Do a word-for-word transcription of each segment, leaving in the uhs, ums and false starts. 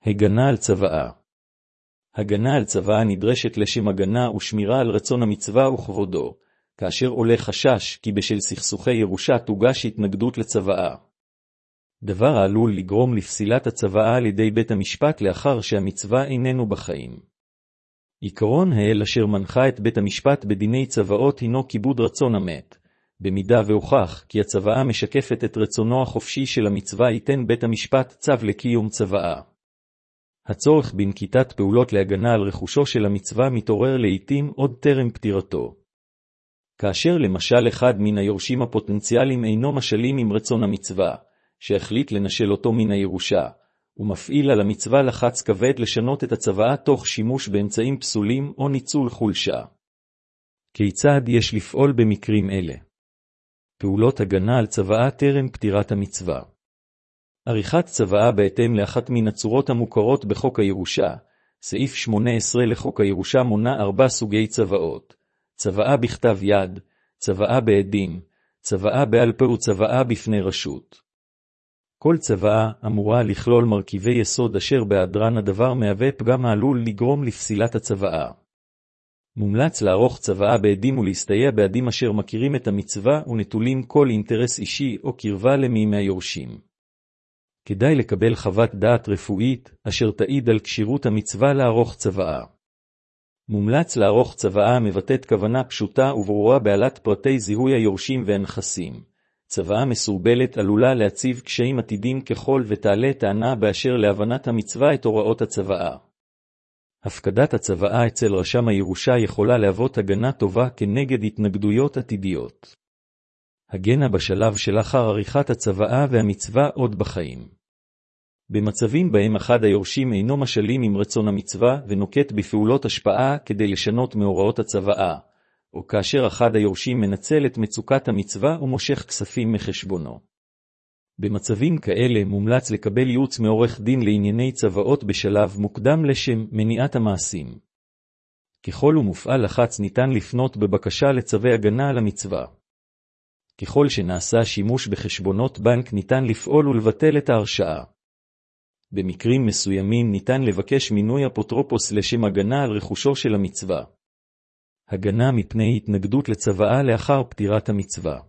הגנה על צוואה. הגנה על צוואה נדרשת לשם הגנה ושמירה על רצון המצווה וכבודו, כאשר עולה חשש כי בשל סכסוכי ירושה תוגש התנגדות לצוואה. דבר העלול לגרום לפסילת הצוואה על ידי בית המשפט לאחר שהמצווה איננו בחיים. עיקרון האל אשר מנחה את בית המשפט בדיני צוואות הינו כיבוד רצון המת. במידה והוכח כי הצוואה משקפת את רצונו החופשי של המצווה, ייתן בית המשפט צו לקיום צוואה. הצורך בנקיטת פעולות להגנה על רכושו של המצווה מתעורר לעתים עוד טרם פטירתו. כאשר למשל אחד מן היורשים הפוטנציאליים אינו משלים עם רצון המצווה, שהחליט לנשל אותו מן הירושה, ומפעיל על המצווה לחץ כבד לשנות את הצוואה תוך שימוש באמצעים פסולים או ניצול חולשה. כיצד יש לפעול במקרים אלה? פעולות הגנה על צוואה טרם פטירת המצווה. עריכת צוואה בהתאם לאחת מן הצורות המוכרות בחוק הירושה. סעיף שמונה עשרה לחוק הירושה מונה ארבע סוגי צוואות: צוואה בכתב יד, צוואה בעדים, צוואה בעל פה וצוואה בפני רשות. כל צוואה אמורה לכלול מרכיבי יסוד אשר בהיעדרן הדבר מהווה פגם העלול לגרום לפסילת הצוואה. מומלץ לערוך צוואה בעדים ולהסתייע בעדים אשר מכירים את המצווה ונטולים כל אינטרס אישי או קרבה למי מהיורשים. כדאי לקבל חוות דעת רפואית אשר תעיד על כשירות המצווה לערוך צוואה. מומלץ לערוך צוואה המבטאת כוונה פשוטה וברורה בעלת פרטי זיהוי היורשים והנכסים. צוואה מסורבלת עלולה להציב קשיים עתידים ככל ותעלה טענה באשר להבנת המצווה את הוראות הצוואה. הפקדת הצוואה אצל רשם הירושה יכולה להוות הגנה טובה כנגד התנגדויות עתידיות. הגנה בשלב שלאחר עריכת הצוואה והמצווה עוד בחיים. במצבים בהם אחד היורשים אינו משלים עם רצון המצווה ונוקט בפעולות השפעה כדי לשנות מהוראות הצוואה, או כאשר אחד היורשים מנצל את מצוקת המצווה ומושך כספים מחשבונו. במצבים כאלה מומלץ לקבל ייעוץ מעורך דין לענייני צוואות בשלב מוקדם לשם מניעת המעשים. ככל ומופעל לחץ ניתן לפנות בבקשה לצווי הגנה על המצווה. ככל שנעשה שימוש בחשבונות בנק ניתן לפעול ולבטל את ההרשאה. במקרים מסוימים ניתן לבקש מינוי אפוטרופוס לשם הגנה על רכושו של המצווה. הגנה מפני התנגדות לצוואה לאחר פטירת המצווה.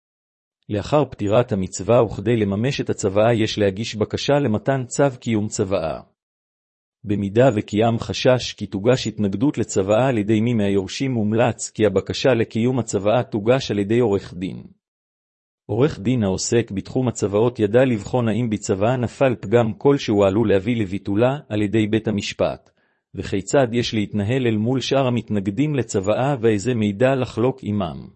לאחר פטירת המצווה וכדי לממש את הצוואה יש להגיש בקשה למתן צו קיום צוואה. במידה וקיים חשש כי תוגש התנגדות לצוואה על ידי מי מהיורשים מומלץ כי הבקשה לקיום הצוואה תוגש על ידי עורך דין. עורך דין העוסק בתחום הצוואות ידע לבחון האם בצוואה נפל פגם כלשהו עלול להביא לביטולה על ידי בית המשפט, וכיצד יש להתנהל אל מול שאר המתנגדים לצוואה ואיזה מידע לחלוק עמם.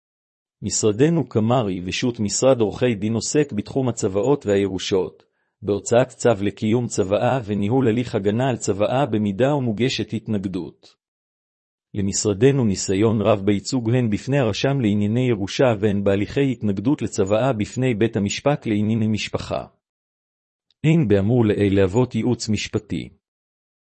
משרדנו קמרי ושות משרד עורכי דין עוסק בתחום הצוואות והירושות, בהוצאת צו לקיום צוואה וניהול הליך הגנה על צוואה במידה ומוגשת התנגדות. למשרדנו ניסיון רב בייצוג הן בפני הרשם לענייני ירושה והן בהליכי התנגדות לצוואה בפני בית המשפט לענייני משפחה. אין באמור לעיל להוות ייעוץ משפטי.